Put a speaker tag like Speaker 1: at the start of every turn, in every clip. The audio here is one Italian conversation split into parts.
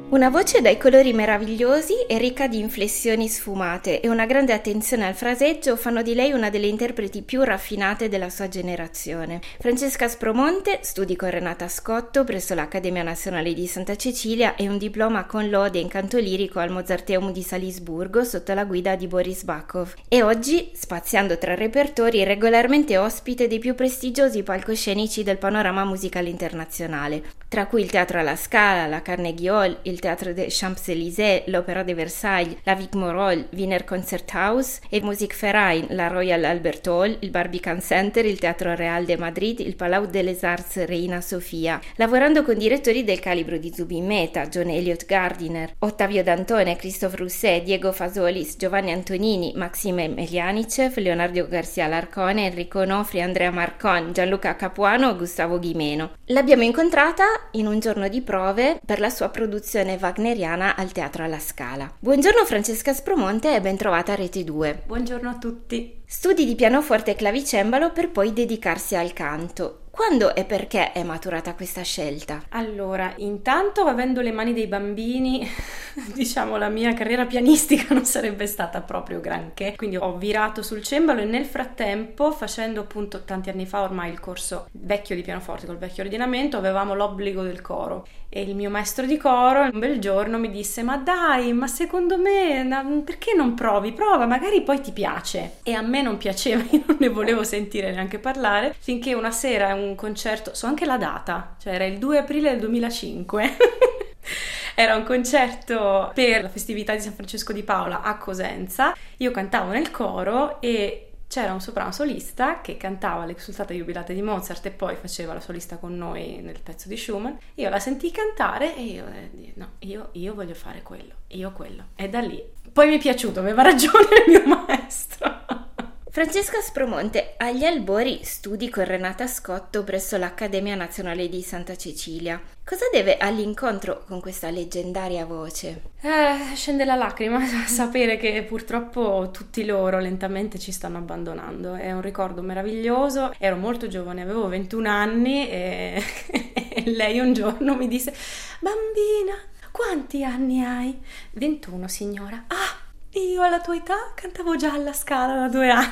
Speaker 1: Una voce dai colori meravigliosi e ricca di inflessioni sfumate e una grande attenzione al fraseggio fanno di lei una delle interpreti più raffinate della sua generazione. Francesca Aspromonte, studi con Renata Scotto presso l'Accademia Nazionale di Santa Cecilia e un diploma con lode in canto lirico al Mozarteum di Salisburgo sotto la guida di Boris Bacov. E oggi, spaziando tra repertori, regolarmente ospite dei più prestigiosi palcoscenici del panorama musicale internazionale, tra cui il Teatro alla Scala, la Carnegie Hall, il Teatro des Champs-Élysées, l'Opera de Versailles, la Wigmore Wiener Concerthaus e il Musikverein, la Royal Albert Hall, il Barbican Center, il Teatro Real de Madrid, il Palau de les Arts Reina Sofia, lavorando con direttori del calibro di Zubin Mehta, John Eliot Gardiner, Ottavio Dantone, Christophe Rousset, Diego Fasolis, Giovanni Antonini, Maxime Melianicev, Leonardo Garcia Larcone, Enrico Onofri, Andrea Marcon, Gianluca Capuano, Gustavo Ghimeno. L'abbiamo incontrata in un giorno di prove per la sua produzione wagneriana al Teatro alla Scala. Buongiorno Francesca Aspromonte e ben trovata a Rete 2.
Speaker 2: Buongiorno a tutti.
Speaker 1: Studi di pianoforte e clavicembalo per poi dedicarsi al canto. Quando e perché è maturata questa scelta?
Speaker 2: Allora, intanto avendo le mani dei bambini, diciamo la mia carriera pianistica non sarebbe stata proprio granché, quindi ho virato sul cembalo e nel frattempo, facendo appunto tanti anni fa ormai il corso vecchio di pianoforte col vecchio ordinamento, avevamo l'obbligo del coro e il mio maestro di coro un bel giorno mi disse: ma dai, ma secondo me perché non provi? Prova, magari poi ti piace. E a me non piaceva, io non ne volevo sentire neanche parlare, finché una sera un concerto, so anche la data, cioè era il 2 aprile del 2005 era un concerto per la festività di San Francesco di Paola a Cosenza, io cantavo nel coro e c'era un soprano solista che cantava l'Exsultata Jubilate di Mozart e poi faceva la solista con noi nel pezzo di Schumann. Io la sentii cantare e io voglio fare quello, e da lì poi mi è piaciuto, aveva ragione il mio maestro.
Speaker 1: Francesca Aspromonte, agli albori studi con Renata Scotto presso l'Accademia Nazionale di Santa Cecilia. Cosa deve all'incontro con questa leggendaria voce?
Speaker 2: Scende la lacrima sapere che purtroppo tutti loro lentamente ci stanno abbandonando. È un ricordo meraviglioso. Ero molto giovane, avevo 21 anni e lei un giorno mi disse: bambina, quanti anni hai? 21, signora. Ah! Io alla tua età cantavo già alla Scala da 2 anni.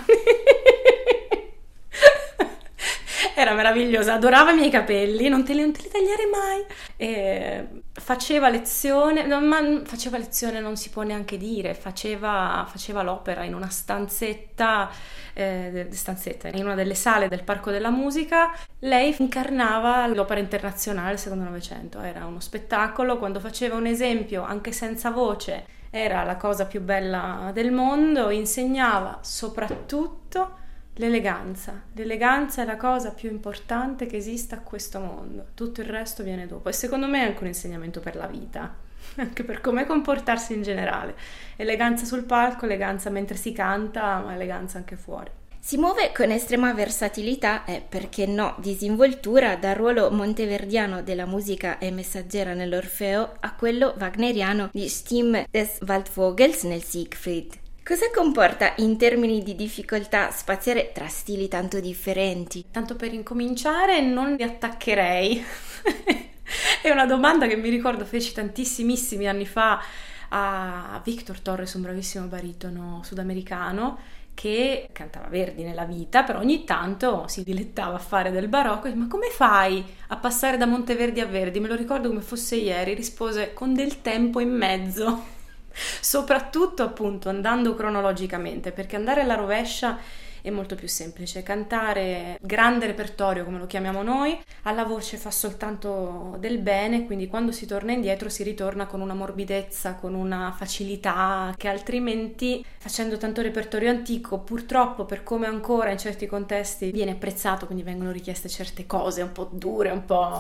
Speaker 2: Era meravigliosa, adorava i miei capelli, non te li tagliare mai. E faceva lezione, faceva lezione non si può neanche dire, faceva l'opera in una stanzetta, in una delle sale del Parco della Musica. Lei incarnava l'opera internazionale del secondo Novecento, era uno spettacolo, quando faceva un esempio anche senza voce era la cosa più bella del mondo, insegnava soprattutto l'eleganza. L'eleganza è la cosa più importante che esista a questo mondo, tutto il resto viene dopo e secondo me è anche un insegnamento per la vita, anche per come comportarsi in generale. Eleganza sul palco, eleganza mentre si canta, ma eleganza anche fuori.
Speaker 1: Si muove con estrema versatilità e, perché no, disinvoltura dal ruolo monteverdiano della musica e messaggera nell'Orfeo a quello wagneriano di Stimme des Waldvogels nel Siegfried. Cosa comporta in termini di difficoltà spaziare tra stili tanto differenti?
Speaker 2: Tanto per incominciare non li attaccherei. È una domanda che mi ricordo feci tantissimissimi anni fa a Victor Torres, un bravissimo baritono sudamericano che cantava Verdi nella vita, però ogni tanto si dilettava a fare del barocco. Ma come fai a passare da Monteverdi a Verdi? Me lo ricordo come fosse ieri. Rispose: con del tempo in mezzo, soprattutto appunto andando cronologicamente, perché andare alla rovescia è molto più semplice. Cantare grande repertorio, come lo chiamiamo noi, alla voce fa soltanto del bene, quindi quando si torna indietro si ritorna con una morbidezza, con una facilità che altrimenti, facendo tanto repertorio antico, purtroppo per come ancora in certi contesti viene apprezzato, quindi vengono richieste certe cose un po' dure, un po'...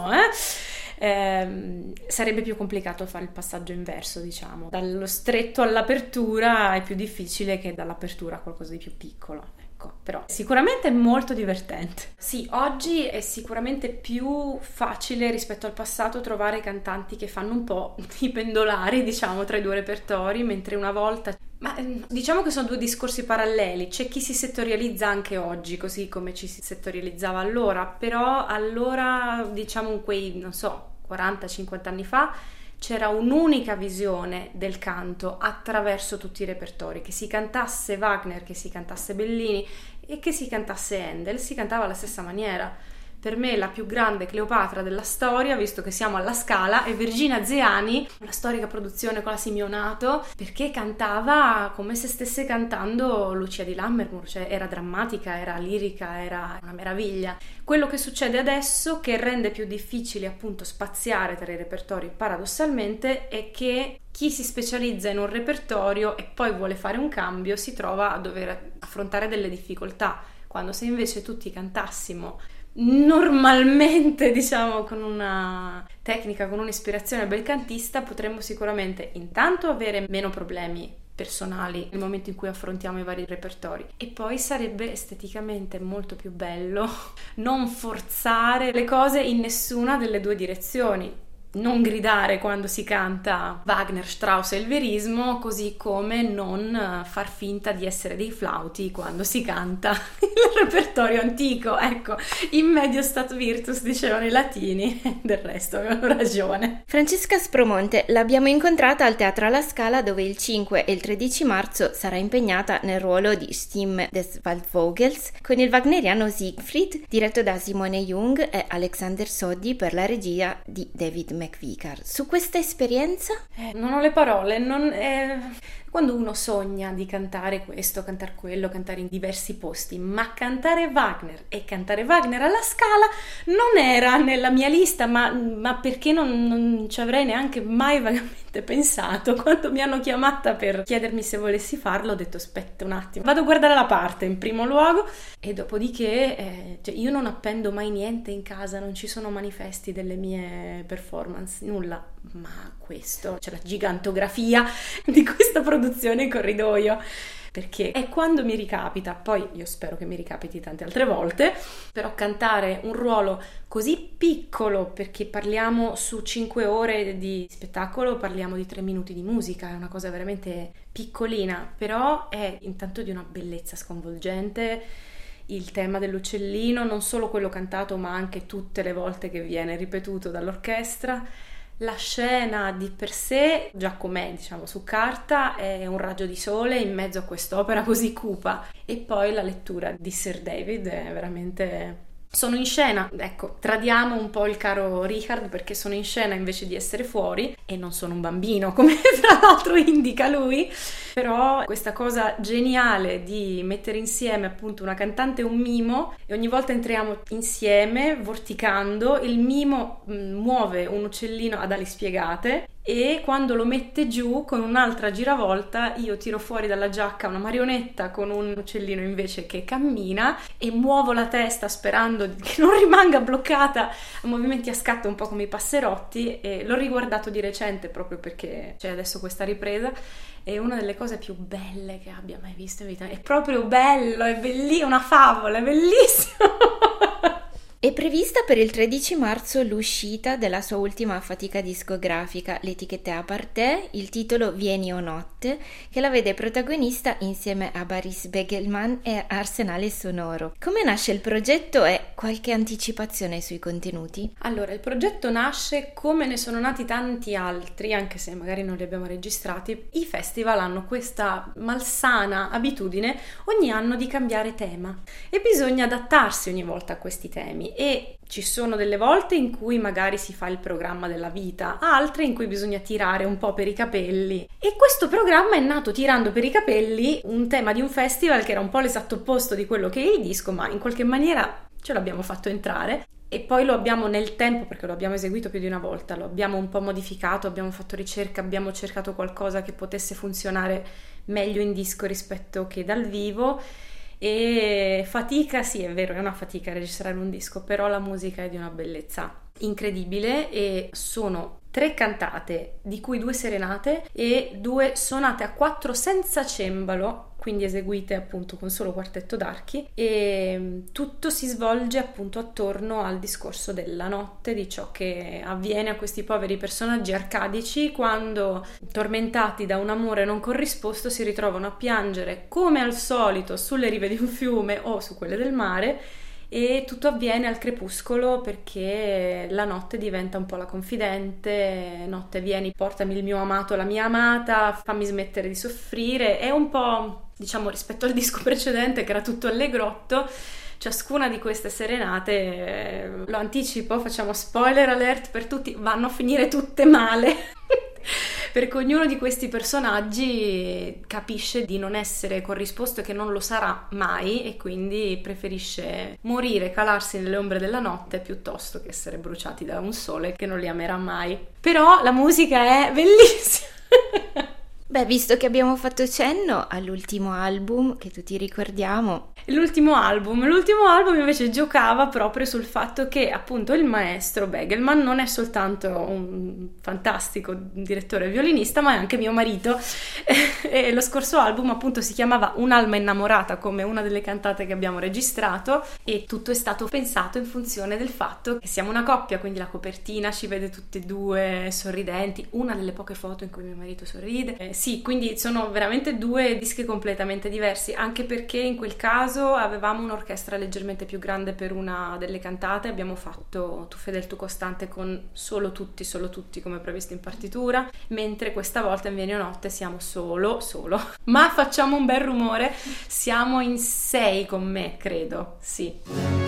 Speaker 2: sarebbe più complicato fare il passaggio inverso, diciamo. Dallo stretto all'apertura è più difficile che dall'apertura a qualcosa di più piccolo. Però sicuramente è molto divertente. Sì, oggi è sicuramente più facile rispetto al passato trovare cantanti che fanno un po' i pendolari, diciamo, tra i due repertori, mentre una volta... Ma diciamo che sono due discorsi paralleli. C'è chi si settorializza anche oggi, così come ci si settorializzava allora, però allora, diciamo, quei, non so, 40-50 anni fa c'era un'unica visione del canto attraverso tutti i repertori, che si cantasse Wagner, che si cantasse Bellini e che si cantasse Handel, si cantava alla stessa maniera. Per me la più grande Cleopatra della storia, visto che siamo alla Scala, è Virginia Zeani, una storica produzione con la Simeonato, perché cantava come se stesse cantando Lucia di Lammermoor, cioè era drammatica, era lirica, era una meraviglia. Quello che succede adesso, che rende più difficile appunto spaziare tra i repertori paradossalmente, è che chi si specializza in un repertorio e poi vuole fare un cambio si trova a dover affrontare delle difficoltà, quando se invece tutti cantassimo normalmente, diciamo, con una tecnica, con un'ispirazione bel cantista, potremmo sicuramente intanto avere meno problemi personali nel momento in cui affrontiamo i vari repertori, e poi sarebbe esteticamente molto più bello non forzare le cose in nessuna delle due direzioni. Non gridare quando si canta Wagner, Strauss e il verismo, così come non far finta di essere dei flauti quando si canta il repertorio antico. Ecco, in medio stat virtus dicevano i latini, del resto avevano ragione.
Speaker 1: Francesca Spromonte l'abbiamo incontrata al Teatro alla Scala, dove il 5 e il 13 marzo sarà impegnata nel ruolo di Stimme des Waldvogels con il wagneriano Siegfried, diretto da Simone Jung e Alexander Soddy per la regia di David McVicar. Su questa esperienza?
Speaker 2: Non ho le parole, quando uno sogna di cantare questo, cantare quello, cantare in diversi posti, ma cantare Wagner e cantare Wagner alla Scala non era nella mia lista, ma perché non ci avrei neanche mai vagamente pensato. Quando mi hanno chiamata per chiedermi se volessi farlo, ho detto aspetta un attimo, vado a guardare la parte in primo luogo, e dopodiché io non appendo mai niente in casa, non ci sono manifesti delle mie performance, nulla, ma questo, c'è la gigantografia di questa produzione in corridoio, perché è quando mi ricapita, poi io spero che mi ricapiti tante altre volte, però cantare un ruolo così piccolo, perché parliamo su 5 ore di spettacolo, parliamo di 3 minuti di musica, è una cosa veramente piccolina, però è intanto di una bellezza sconvolgente. Il tema dell'uccellino, non solo quello cantato, ma anche tutte le volte che viene ripetuto dall'orchestra. La scena di per sé, già com'è, diciamo, su carta, è un raggio di sole in mezzo a quest'opera così cupa. E poi la lettura di Sir David è veramente... Sono in scena, ecco, tradiamo un po' il caro Richard, perché sono in scena invece di essere fuori e non sono un bambino, come tra l'altro indica lui, però questa cosa geniale di mettere insieme appunto una cantante e un mimo, e ogni volta entriamo insieme vorticando, il mimo muove un uccellino ad ali spiegate e quando lo mette giù con un'altra giravolta io tiro fuori dalla giacca una marionetta con un uccellino invece che cammina e muovo la testa sperando che non rimanga bloccata a movimenti a scatto, un po' come i passerotti, e l'ho riguardato di recente proprio perché c'è adesso questa ripresa. È una delle cose più belle che abbia mai visto in vita, è proprio bello, è bellissimo, una favola, è bellissimo.
Speaker 1: È prevista per il 13 marzo l'uscita della sua ultima fatica discografica, l'Etichette Aparté, il titolo Vieni o notte, che la vede protagonista insieme a Boris Begelman e Arsenale Sonoro. Come nasce il progetto e qualche anticipazione sui contenuti?
Speaker 2: Allora, il progetto nasce come ne sono nati tanti altri, anche se magari non li abbiamo registrati. I festival hanno questa malsana abitudine ogni anno di cambiare tema e bisogna adattarsi ogni volta a questi temi. E ci sono delle volte in cui magari si fa il programma della vita, altre in cui bisogna tirare un po' per i capelli, e questo programma è nato tirando per i capelli un tema di un festival che era un po' l'esatto opposto di quello che è il disco, ma in qualche maniera ce l'abbiamo fatto entrare. E poi lo abbiamo nel tempo, perché lo abbiamo eseguito più di una volta, lo abbiamo un po' modificato, abbiamo fatto ricerca, abbiamo cercato qualcosa che potesse funzionare meglio in disco rispetto che dal vivo. E fatica, sì, è vero, è una fatica registrare un disco, però la musica è di una bellezza incredibile e sono 3 cantate, di cui 2 serenate e 2 sonate a 4 senza cembalo, quindi eseguite appunto con solo quartetto d'archi, e tutto si svolge appunto attorno al discorso della notte, di ciò che avviene a questi poveri personaggi arcadici quando, tormentati da un amore non corrisposto, si ritrovano a piangere come al solito sulle rive di un fiume o su quelle del mare, e tutto avviene al crepuscolo perché la notte diventa un po' la confidente, notte vieni, portami il mio amato, la mia amata, fammi smettere di soffrire. È un po', diciamo, rispetto al disco precedente che era tutto allegrotto, ciascuna di queste serenate, lo anticipo, facciamo spoiler alert per tutti, vanno a finire tutte male. Perché ognuno di questi personaggi capisce di non essere corrisposto e che non lo sarà mai, e quindi preferisce morire, calarsi nelle ombre della notte piuttosto che essere bruciati da un sole che non li amerà mai. Però la musica è bellissima.
Speaker 1: Beh, visto che abbiamo fatto cenno all'ultimo album che tutti ricordiamo.
Speaker 2: L'ultimo album invece giocava proprio sul fatto che appunto il maestro Begelman non è soltanto un fantastico direttore violinista, ma è anche mio marito, e lo scorso album appunto si chiamava Un'alma innamorata, come una delle cantate che abbiamo registrato, e tutto è stato pensato in funzione del fatto che siamo una coppia, quindi la copertina ci vede tutti e due sorridenti, una delle poche foto in cui mio marito sorride. Sì, quindi sono veramente due dischi completamente diversi, anche perché in quel caso avevamo un'orchestra leggermente più grande per una delle cantate, abbiamo fatto Tu fedel tu costante con solo tutti come previsto in partitura, mentre questa volta in Vieni notte siamo solo, ma facciamo un bel rumore, siamo in 6 con me, credo, sì.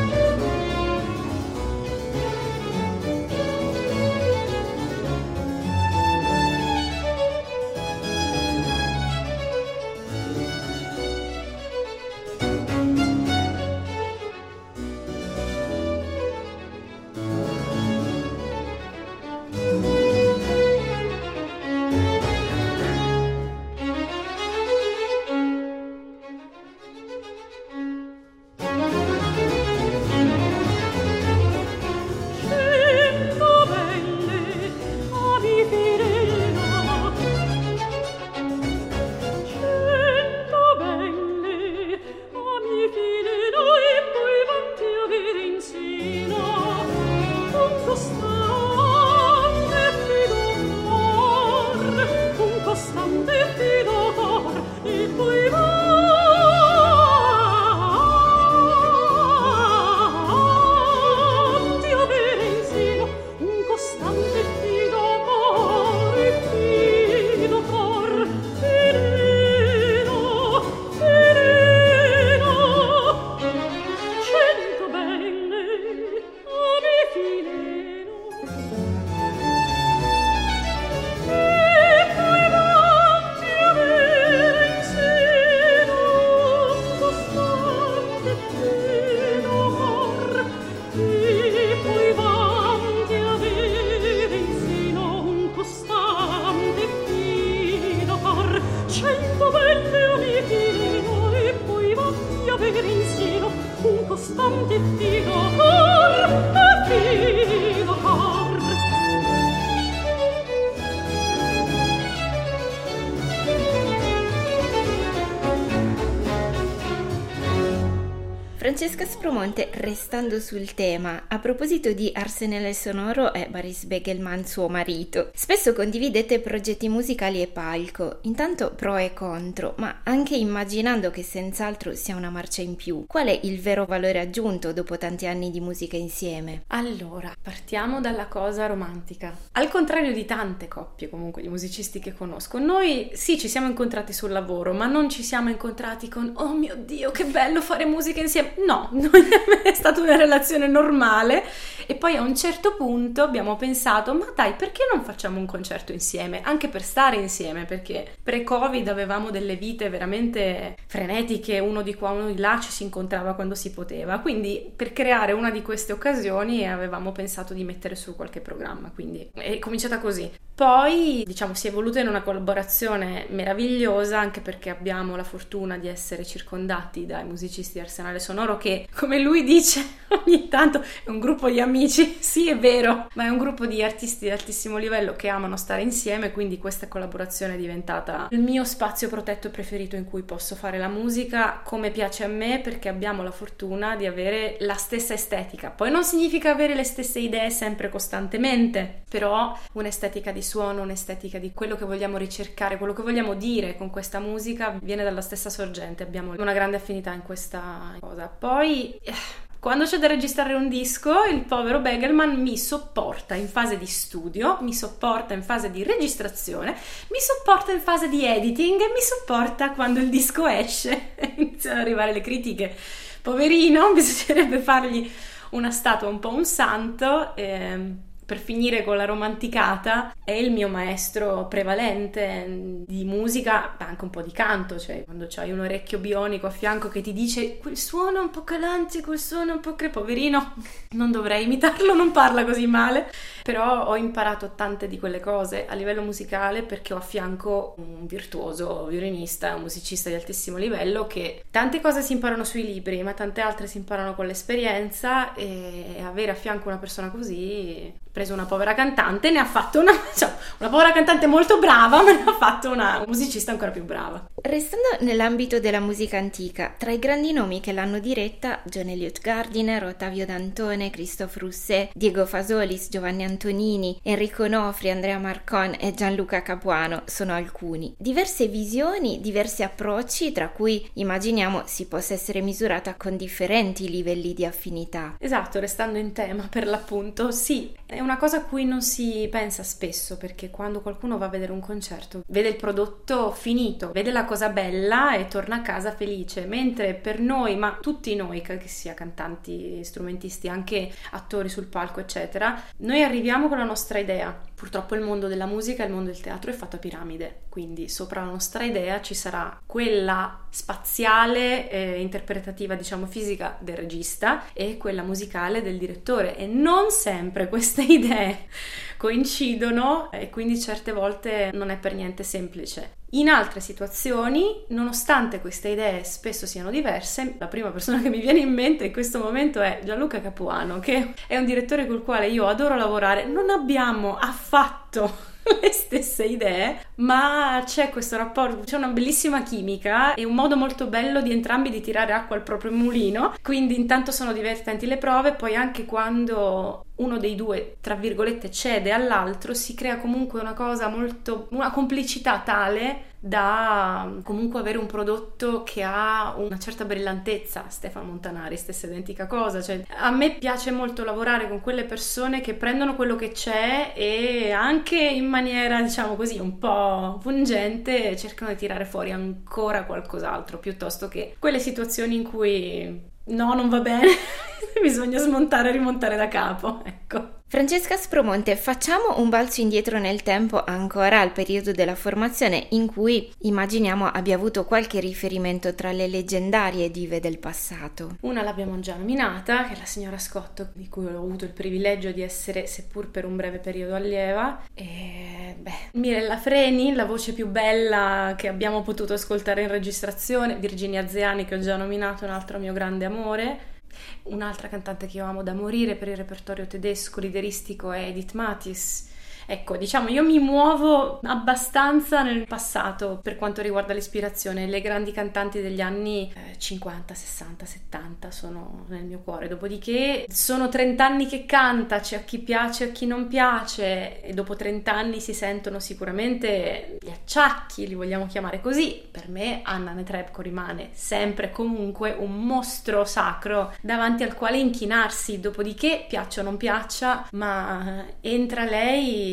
Speaker 1: Francesca Spromonte, restando sul tema, a proposito di Arsenale Sonoro e Boris Begelman, suo marito, spesso condividete progetti musicali e palco, intanto pro e contro, ma anche immaginando che senz'altro sia una marcia in più. Qual è il vero valore aggiunto dopo tanti anni di musica insieme?
Speaker 2: Allora, partiamo dalla cosa romantica. Al contrario di tante coppie comunque di musicisti che conosco, noi sì ci siamo incontrati sul lavoro, ma non ci siamo incontrati con oh mio Dio che bello fare musica insieme. No, è stata una relazione normale, e poi a un certo punto abbiamo pensato ma dai, perché non facciamo un concerto insieme, anche per stare insieme, perché pre-Covid avevamo delle vite veramente frenetiche, uno di qua uno di là, ci si incontrava quando si poteva, quindi per creare una di queste occasioni avevamo pensato di mettere su qualche programma, quindi è cominciata così. Poi diciamo si è evoluta in una collaborazione meravigliosa, anche perché abbiamo la fortuna di essere circondati dai musicisti di Arsenale Sonoro, che come lui dice ogni tanto è un gruppo di amici, sì è vero, ma è un gruppo di artisti di altissimo livello che amano stare insieme, quindi questa collaborazione è diventata il mio spazio protetto preferito in cui posso fare la musica come piace a me, perché abbiamo la fortuna di avere la stessa estetica. Poi non significa avere le stesse idee sempre costantemente, però un'estetica di suono, un'estetica di quello che vogliamo ricercare, quello che vogliamo dire con questa musica viene dalla stessa sorgente, abbiamo una grande affinità in questa cosa. Poi Quando c'è da registrare un disco, il povero Begelman mi sopporta in fase di studio, mi sopporta in fase di registrazione, mi sopporta in fase di editing e mi sopporta quando il disco esce. Iniziano ad arrivare le critiche. Poverino, bisognerebbe fargli una statua, un po' un santo. Per finire con la romanticata, è il mio maestro prevalente di musica, anche un po' di canto, cioè quando c'hai un orecchio bionico a fianco che ti dice quel suono un po' calante, quel suono un po' poverino, non dovrei imitarlo, non parla così male, però ho imparato tante di quelle cose a livello musicale perché ho a fianco un virtuoso violinista, un musicista di altissimo livello, che tante cose si imparano sui libri, ma tante altre si imparano con l'esperienza, e avere a fianco una persona così... preso una povera cantante, ne ha fatto una povera cantante molto brava, ma ne ha fatto una musicista ancora più brava.
Speaker 1: Restando nell'ambito della musica antica, tra i grandi nomi che l'hanno diretta, John Eliot Gardiner, Ottavio Dantone, Christophe Rousset, Diego Fasolis, Giovanni Antonini, Enrico Nofri, Andrea Marcon e Gianluca Capuano sono alcuni. Diverse visioni, diversi approcci, tra cui immaginiamo si possa essere misurata con differenti livelli di affinità.
Speaker 2: Esatto, restando in tema per l'appunto, sì, è una cosa a cui non si pensa spesso, perché quando qualcuno va a vedere un concerto vede il prodotto finito, vede la cosa bella e torna a casa felice, mentre per noi, ma tutti noi, che sia cantanti, strumentisti, anche attori sul palco eccetera, noi arriviamo con la nostra idea. Purtroppo il mondo della musica e il mondo del teatro è fatto a piramide, quindi sopra la nostra idea ci sarà quella spaziale, interpretativa, diciamo fisica del regista, e quella musicale del direttore, e non sempre queste idee coincidono, e quindi certe volte non è per niente semplice. In altre situazioni, nonostante queste idee spesso siano diverse, la prima persona che mi viene in mente in questo momento è Gianluca Capuano, che è un direttore col quale io adoro lavorare. Non abbiamo affatto le stesse idee, ma c'è questo rapporto, c'è una bellissima chimica e un modo molto bello di entrambi di tirare acqua al proprio mulino, quindi intanto sono divertenti le prove, poi anche quando uno dei due, tra virgolette, cede all'altro, si crea comunque una cosa una complicità tale da comunque avere un prodotto che ha una certa brillantezza. Stefano Montanari, stessa identica cosa, cioè a me piace molto lavorare con quelle persone che prendono quello che c'è e anche in maniera, diciamo così, un po' pungente cercano di tirare fuori ancora qualcos'altro, piuttosto che quelle situazioni in cui no, non va bene, bisogna smontare e rimontare da capo, ecco.
Speaker 1: Francesca Spromonte, facciamo un balzo indietro nel tempo ancora al periodo della formazione, in cui immaginiamo abbia avuto qualche riferimento tra le leggendarie dive del passato.
Speaker 2: Una l'abbiamo già nominata, che è la signora Scotto, di cui ho avuto il privilegio di essere, seppur per un breve periodo, allieva. E Mirella Freni, la voce più bella che abbiamo potuto ascoltare in registrazione, Virginia Zeani, che ho già nominato, un altro mio grande amore. Un'altra cantante che io amo da morire per il repertorio tedesco lideristico è Edith Mathis. Ecco, diciamo, io mi muovo abbastanza nel passato per quanto riguarda l'ispirazione. Le grandi cantanti degli anni 50, 60, 70 sono nel mio cuore. Dopodiché sono 30 anni che canta, c'è a chi piace e a chi non piace, e dopo 30 anni si sentono sicuramente gli acciacchi, li vogliamo chiamare così. Per me Anna Netrebko rimane sempre e comunque un mostro sacro davanti al quale inchinarsi. Dopodiché, piaccia o non piaccia, ma entra lei,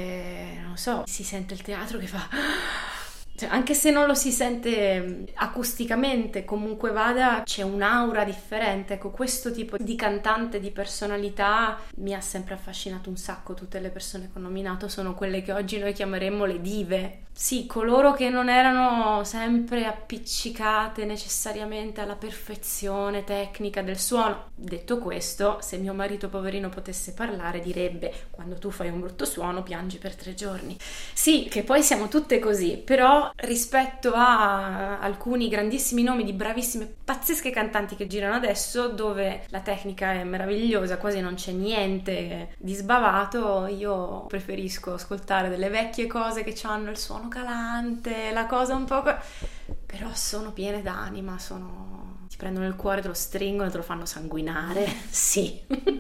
Speaker 2: non so, si sente il teatro che fa, cioè, anche se non lo si sente acusticamente, comunque vada, c'è un'aura differente. Ecco, questo tipo di cantante, di personalità mi ha sempre affascinato un sacco. Tutte le persone che ho nominato sono quelle che oggi noi chiameremmo le dive. Sì, coloro che non erano sempre appiccicate necessariamente alla perfezione tecnica del suono. Detto questo, se mio marito poverino potesse parlare, direbbe: quando tu fai un brutto suono piangi per 3 giorni. Sì, che poi siamo tutte così, però rispetto a alcuni grandissimi nomi di bravissime, pazzesche cantanti che girano adesso, dove la tecnica è meravigliosa, quasi non c'è niente di sbavato, io preferisco ascoltare delle vecchie cose che hanno il suono calante, la cosa un po', però sono piene d'anima, ti prendono il cuore, te lo stringono e te lo fanno sanguinare. Sì.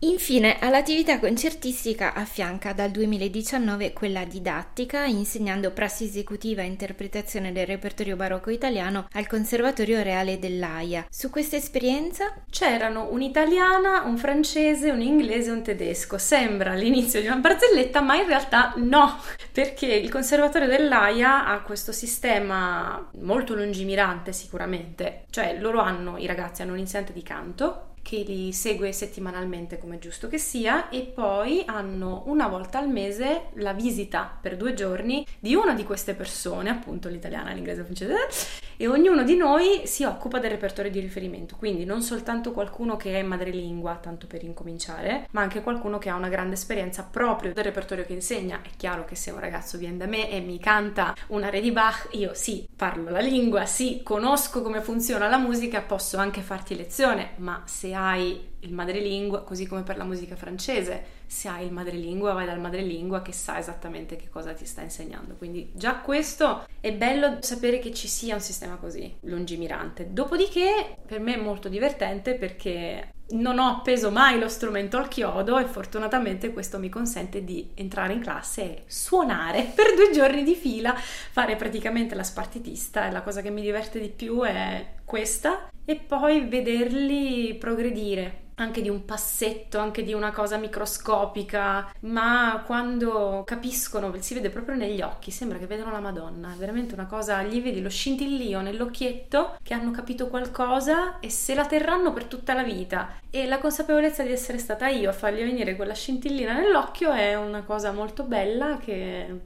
Speaker 1: Infine, all'attività concertistica affianca dal 2019 quella didattica, insegnando prassi esecutiva e interpretazione del repertorio barocco italiano al Conservatorio Reale dell'Aia. Su questa esperienza?
Speaker 2: C'erano un'italiana, un francese, un inglese e un tedesco. Sembra l'inizio di una barzelletta, ma in realtà no, perché il Conservatorio dell'Aia ha questo sistema molto lungimirante sicuramente, cioè i ragazzi hanno un insegnante di canto che li segue settimanalmente come è giusto che sia, e poi hanno una volta al mese la visita per 2 giorni di una di queste persone, appunto l'italiana, l'inglese, il francese, e ognuno di noi si occupa del repertorio di riferimento, quindi non soltanto qualcuno che è madrelingua, tanto per incominciare, ma anche qualcuno che ha una grande esperienza proprio del repertorio che insegna. È chiaro che se un ragazzo viene da me e mi canta un aria di Bach, io sì, parlo la lingua, sì, conosco come funziona la musica, posso anche farti lezione, ma se hai il madrelingua, così come per la musica francese, se hai il madrelingua vai dal madrelingua che sa esattamente che cosa ti sta insegnando. Quindi già questo è bello, sapere che ci sia un sistema così lungimirante. Dopodiché per me è molto divertente perché non ho appeso mai lo strumento al chiodo e fortunatamente questo mi consente di entrare in classe e suonare per 2 giorni di fila, fare praticamente la spartitista, e la cosa che mi diverte di più è questa, e poi vederli progredire anche di un passetto, anche di una cosa microscopica, ma quando capiscono, si vede proprio negli occhi, sembra che vedano la Madonna, è veramente una cosa, gli vedi lo scintillio nell'occhietto che hanno capito qualcosa e se la terranno per tutta la vita, e la consapevolezza di essere stata io a fargli venire quella scintillina nell'occhio è una cosa molto bella che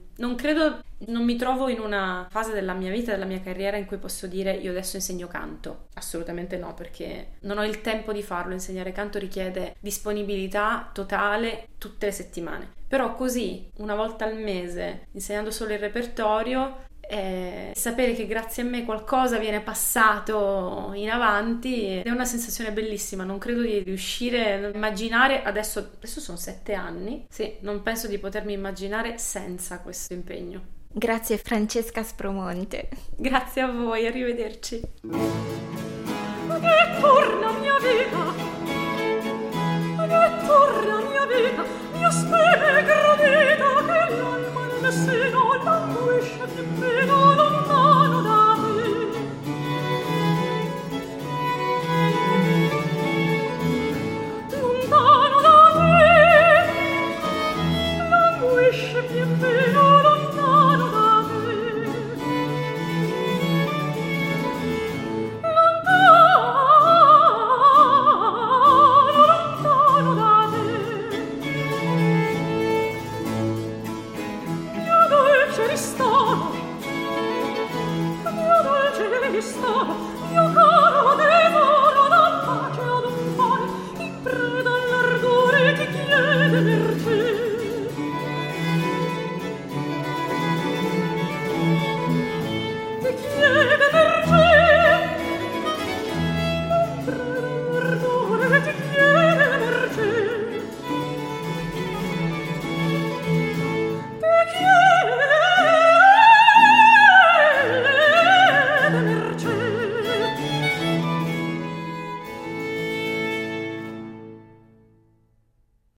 Speaker 2: non mi trovo in una fase della mia vita, della mia carriera in cui posso dire io adesso insegno canto. Assolutamente no, perché non ho il tempo di farlo. Insegnare canto richiede disponibilità totale tutte le settimane. Però così, una volta al mese, insegnando solo il repertorio, sapere che grazie a me qualcosa viene passato in avanti è una sensazione bellissima. Non credo di riuscire a immaginare, adesso sono 7 anni, sì, non penso di potermi immaginare senza questo impegno.
Speaker 1: Grazie Francesca Spromonte.
Speaker 2: Grazie a voi, arrivederci.
Speaker 3: E torna mia vita, e torna mia vita, mia speme gradita, che l'alma nel seno languisce di pena.